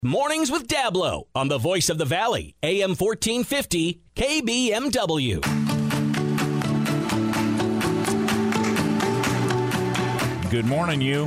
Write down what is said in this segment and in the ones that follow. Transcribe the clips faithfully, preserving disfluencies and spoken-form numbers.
Mornings with Dablo on the Voice of the Valley, A M fourteen fifty, K B M W. Good morning, you.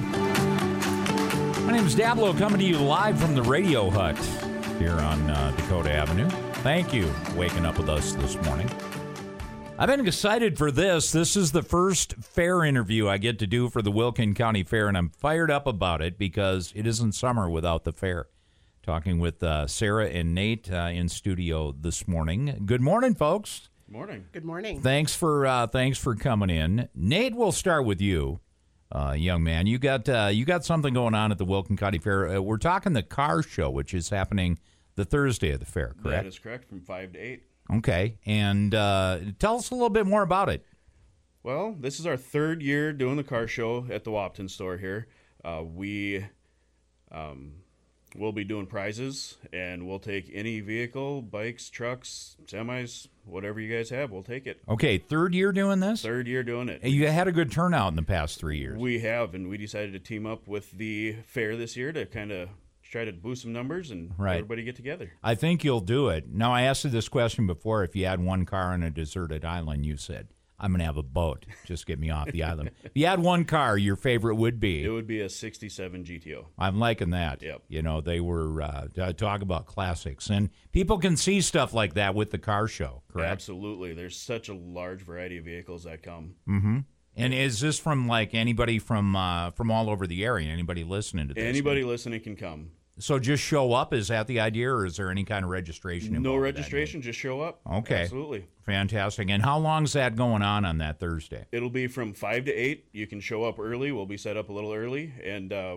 My name's Dablo, coming to you live from the Radio Hut here on uh, Dakota Avenue. Thank you for waking up with us this morning. I've been excited for this. This is the first fair interview I get to do for the Wilkin County Fair, and I'm fired up about it because it isn't summer without the fair. Talking with uh, Sarah and Nate uh, in studio this morning. Good morning, folks. Good morning. Good morning. Thanks for uh, thanks for coming in. Nate, we'll start with you, uh, young man. You got uh, you got something going on at the Wilkin County Fair. Uh, we're talking the car show, which is happening the Thursday of the fair, correct? That is correct, from five to eight. Okay, and uh, tell us a little bit more about it. Well, this is our third year doing the car show at the Wahpeton store here. Uh, we um, will be doing prizes, and we'll take any vehicle, bikes, trucks, semis, whatever you guys have, we'll take it. Okay, third year doing this? Third year doing it. You had a good turnout in the past three years. We have, and we decided to team up with the fair this year to kind of try to boost some numbers and right. everybody get together. I think you'll do it. Now, I asked you this question before. If you had one car on a deserted island, you said, I'm going to have a boat. Just get me off the island. If you had one car, your favorite would be? It would be a sixty-seven G T O. I'm liking that. Yep. You know, they were, uh, talk about classics. And people can see stuff like that with the car show, correct? Absolutely. There's such a large variety of vehicles that come. Mm-hmm. And is this from, like, anybody from uh, from all over the area? Anybody listening to this? Anybody listening can come. So just show up? Is that the idea, or is there any kind of registration involved? No registration, just show up. Okay. Absolutely. Fantastic. And how long's that going on on that Thursday? It'll be from five to eight. You can show up early. We'll be set up a little early, and uh,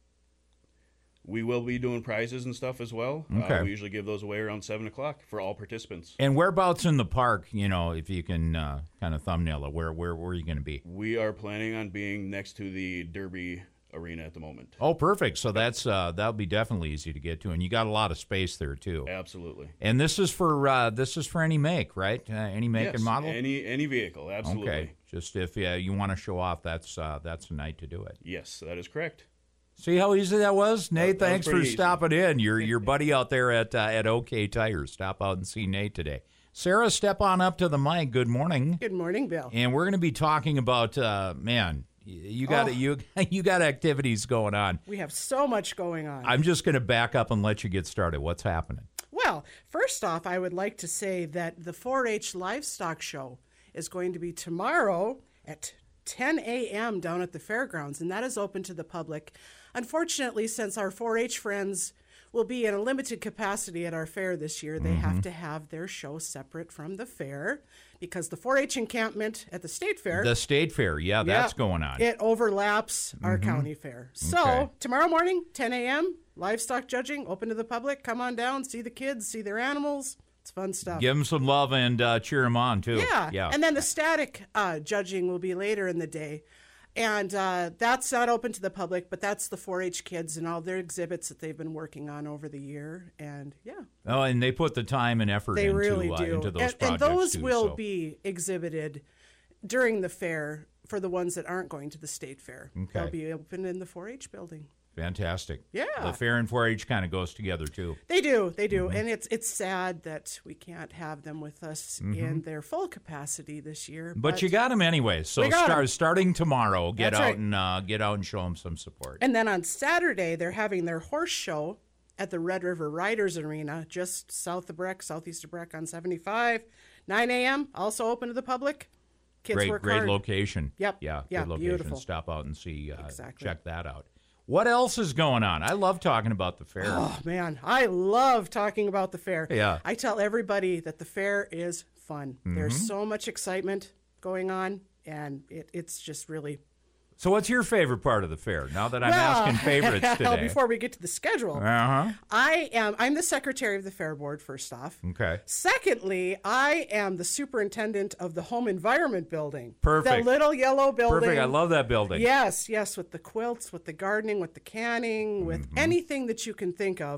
we will be doing prizes and stuff as well. Okay. Uh, we usually give those away around seven o'clock for all participants. And whereabouts in the park, you know, if you can uh, kind of thumbnail it, where, where, where are you going to be? We are planning on being next to the Derby Arena at the moment. Oh, perfect. So that's uh, that'll be definitely easy to get to, and you got a lot of space there too. Absolutely. And this is for uh, this is for any make, right? Uh, any make yes, and model. Any any vehicle. Absolutely. Okay. Just if uh, you want to show off, that's uh, that's the night to do it. Yes, that is correct. See how easy that was, Nate. That, that thanks was for easy. stopping in. Your your buddy out there at uh, at OK Tires. Stop out and see Nate today. Sarah, step on up to the mic. Good morning. Good morning, Bill. And we're going to be talking about uh, man. You got oh. you you got activities going on. We have so much going on. I'm just going to back up and let you get started. What's happening? Well, first off, I would like to say that the four H Livestock Show is going to be tomorrow at ten a.m. down at the fairgrounds, and that is open to the public. Unfortunately, since our four H friends will be in a limited capacity at our fair this year, they mm-hmm. have to have their show separate from the fair because the four H encampment at the state fair. The state fair, yeah, that's yeah, going on. It overlaps our mm-hmm. county fair. So okay. tomorrow morning, ten a.m., livestock judging, open to the public. Come on down, see the kids, see their animals. It's fun stuff. Give them some love and uh, cheer them on, too. Yeah, yeah. And then the static uh, judging will be later in the day. And uh, that's not open to the public, but that's the four H kids and all their exhibits that they've been working on over the year. And, yeah. Oh, and they put the time and effort they into, really uh, do. into those and, projects, and those too, will so. be exhibited during the fair for the ones that aren't going to the state fair. Okay. They'll be open in the four H building. Fantastic. Yeah. The fair and four H kind of goes together, too. They do. They do. Mm-hmm. And it's it's sad that we can't have them with us mm-hmm. in their full capacity this year. But, but you got them anyway. So start, starting tomorrow, get That's out right. and uh, get out and show them some support. And then on Saturday, they're having their horse show at the Red River Riders Arena, just south of Breck, southeast of Breck on seventy-five. nine a.m., also open to the public. Kids great, work great hard. location. Yep. Yeah, yeah good location. Beautiful. Stop out and see. Uh, exactly. Check that out. What else is going on? I love talking about the fair. Oh, man. I love talking about the fair. Yeah. I tell everybody that the fair is fun. Mm-hmm. There's so much excitement going on, and it, it's just really... So what's your favorite part of the fair, now that I'm well, asking favorites today? Before we get to the schedule, uh-huh. I am, I'm the secretary of the fair board, first off. Okay. Secondly, I am the superintendent of the home environment building. Perfect. The little yellow building. Perfect. I love that building. Yes, yes, with the quilts, with the gardening, with the canning, with mm-hmm. anything that you can think of.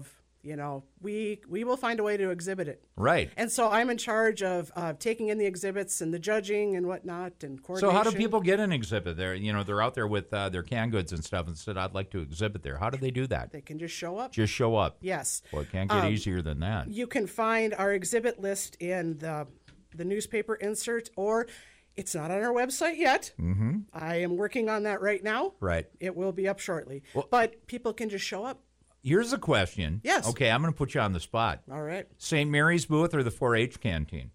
you know, we we will find a way to exhibit it. Right. And so I'm in charge of uh, taking in the exhibits and the judging and whatnot and So coordination. how do people get an exhibit? They're, you know, they're out there with uh, their canned goods and stuff and said, I'd like to exhibit there. How do they do that? They can just show up. Just show up. Yes. Well, it can't get Um, easier than that. You can find our exhibit list in the the newspaper insert, or it's not on our website yet. Mm-hmm. I am working on that right now. Right. It will be up shortly. Well- but people can just show up. Here's a question. Yes. Okay, I'm going to put you on the spot. All right. Saint Mary's booth or the four H canteen?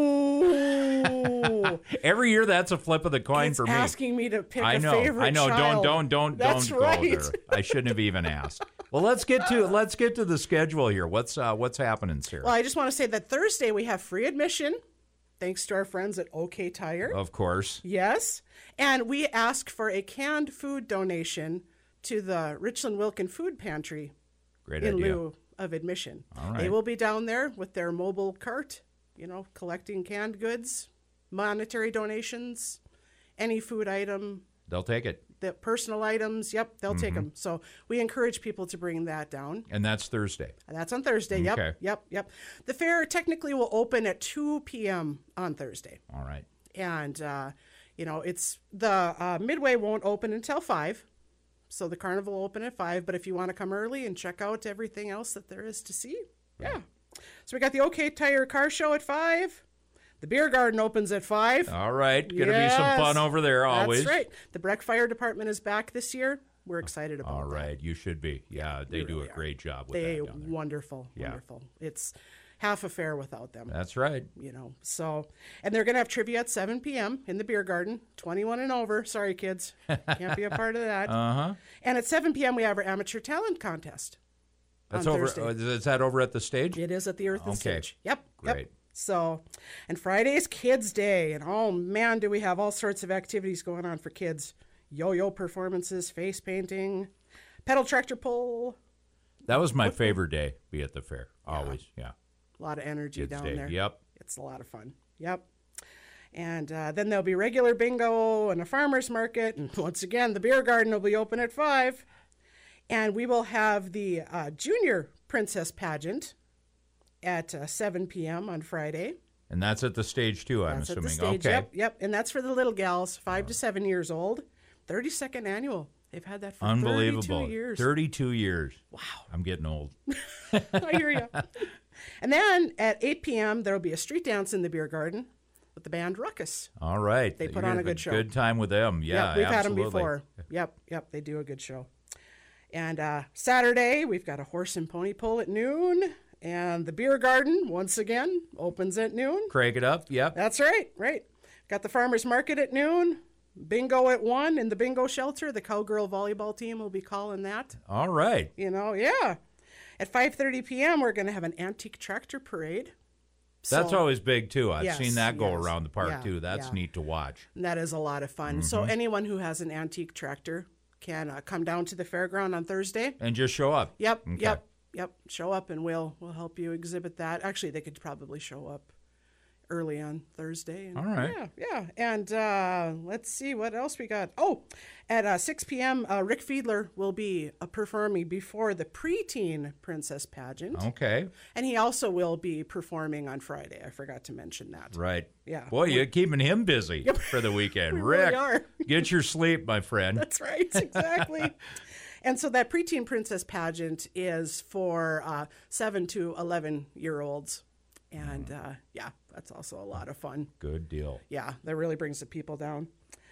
Oh, Every year, that's a flip of the coin it's for me. asking me to pick I a know, favorite I know. child. Don't, don't, don't, That's don't right. go there. I shouldn't have even asked. Well, let's get to let's get to the schedule here. What's uh, what's happening, Sarah? Well, I just want to say that Thursday we have free admission, thanks to our friends at OK Tire. Of course. Yes. And we ask for a canned food donation to the Richland Wilkin Food Pantry Great in idea. lieu of admission. All They right. will be down there with their mobile cart, you know, collecting canned goods, monetary donations, any food item, They'll take it, the personal items. Yep, they'll take Mm-hmm. them. So we encourage people to bring that down. and that's Thursday. That's on Thursday. Yep, Okay. yep, yep. The fair technically will open at two p.m. on Thursday. All right. And, uh, you know, it's the uh, Midway won't open until five. So the carnival will open at five. But if you want to come early and check out everything else that there is to see, yeah. So we got the OK Tire Car Show at five. The beer garden opens at five. All right. Going to be some Yes. fun over there always. That's right. The Breck Fire Department is back this year. We're excited about All that. right. You should be. Yeah, they do really a are. great job with They that down there. wonderful, Yeah. wonderful. It's half a fair without them. That's right. You know, so, and they're going to have trivia at seven p.m. in the beer garden, twenty-one and over. Sorry, kids. Can't be a part of that. Uh-huh. And at seven p.m., we have our amateur talent contest. That's on over. Thursday. uh, Is that over at the stage? It is at the Earth and Okay. Stage. Yep. Great. Yep. So, and Friday is Kids Day. And oh, man, do we have all sorts of activities going on for kids. Yo-yo performances, face painting, pedal tractor pull. That was my favorite day. Be at the fair. Always. Yeah. A lot of energy Kids down Day. there. Yep. It's a lot of fun. Yep. And uh, then there'll be regular bingo and a farmer's market. And once again, the beer garden will be open at five. And we will have the uh, junior princess pageant at uh, seven p.m. on Friday. And that's at the stage too, I'm That's at assuming. the stage. Okay. Yep, yep. And that's for the little gals, five to seven years old. thirty-second annual. They've had that for Unbelievable. thirty-two years. thirty-two years. Wow. I'm getting old. I hear you. And then at eight p.m., there will be a street dance in the beer garden with the band Ruckus. All right. They put You're on gonna a good have show. Good time with them. Yeah, Yep, we've had them absolutely. before. Yep, yep, they do a good show. And uh, Saturday, we've got a horse and pony pull at noon. And the beer garden, once again, opens at noon. Crank it up. Yep. That's right, right. Got the farmer's market at noon. Bingo at one in the bingo shelter. The Cowgirl volleyball team will be calling that. All right. You know, yeah. At five thirty p.m., we're going to have an antique tractor parade. That's So- always big too. I've Yes, seen that go yes. around the park Yeah, too. That's yeah. neat to watch. And that is a lot of fun. So Mm-hmm. anyone who has an antique tractor can uh, come down to the fairground on Thursday. And just show up. Yep, Okay. yep, yep. Show up and we'll we'll help you exhibit that. Actually, they could probably show up early on Thursday. And, All right. Yeah, yeah. And uh, let's see what else we got. Oh, at uh, six p.m., uh, Rick Fiedler will be uh, performing before the preteen princess pageant. Okay. And he also will be performing on Friday. I forgot to mention that. Right. Yeah. Boy, you're keeping him busy for the weekend. We Rick, really are. get your sleep, my friend. That's right, exactly. And so that preteen princess pageant is for uh, seven to eleven year olds. And uh, yeah, that's also a lot of fun. Good deal. Yeah, that really brings the people down.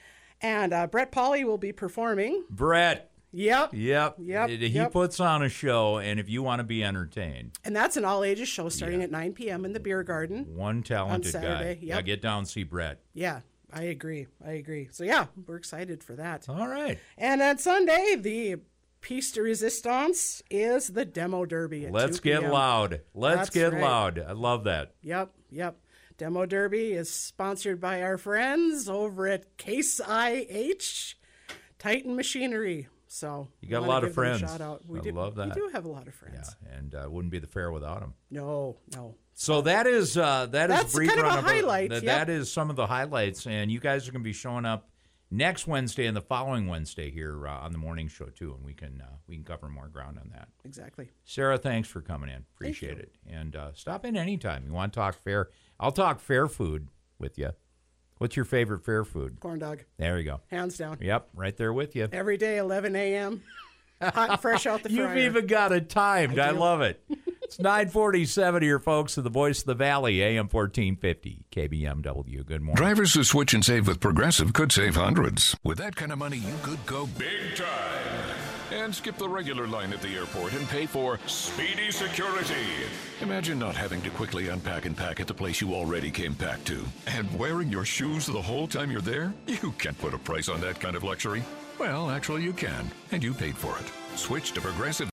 And uh, Brett Pauley will be performing. Brett. Yep. Yep. Yep, He yep. puts on a show, and if you want to be entertained, And that's an all ages show starting at nine p.m. in the beer garden. one talented Saturday, guy. yep. Yeah, get down and see Brett. Yeah, I agree. I agree. So yeah, we're excited for that. All right. And on Sunday, the piece de resistance is the demo derby at Let's two get p.m. loud. Let's That's get right. loud. I love that. Yep, yep. Demo Derby is sponsored by our friends over at Case I H Titan Machinery. So You got a wanna lot of give them friends. Shout out. We I do, love that. We do have a lot of Yeah, friends. and uh, wouldn't be the fair without him. No, no. So that is uh, that is That's a brief kind of a run highlight, that, yep. that is some of the highlights, and you guys are going to be showing up next Wednesday and the following Wednesday here uh, on the morning show too, and we can uh, we can cover more ground on that. Exactly. Sarah, thanks for coming in. Appreciate it. And uh, stop in anytime. You want to talk fair? I'll talk fair food with you. What's your favorite fair food? Corn dog. There you go. Hands down. Yep, right there with you. Every day, eleven a.m. Hot and fresh out the fryer. You've even got it timed. I, I love it. It's nine forty-seven here, folks, of the Voice of the Valley, A M fourteen fifty, K B M W. Good morning. Drivers who switch and save with Progressive could save hundreds. With that kind of money, you could go big time and skip the regular line at the airport and pay for speedy security. Imagine not having to quickly unpack and pack at the place you already came packed to. And wearing your shoes the whole time you're there? You can't put a price on that kind of luxury. Well, actually you can, and you paid for it. Switch to Progressive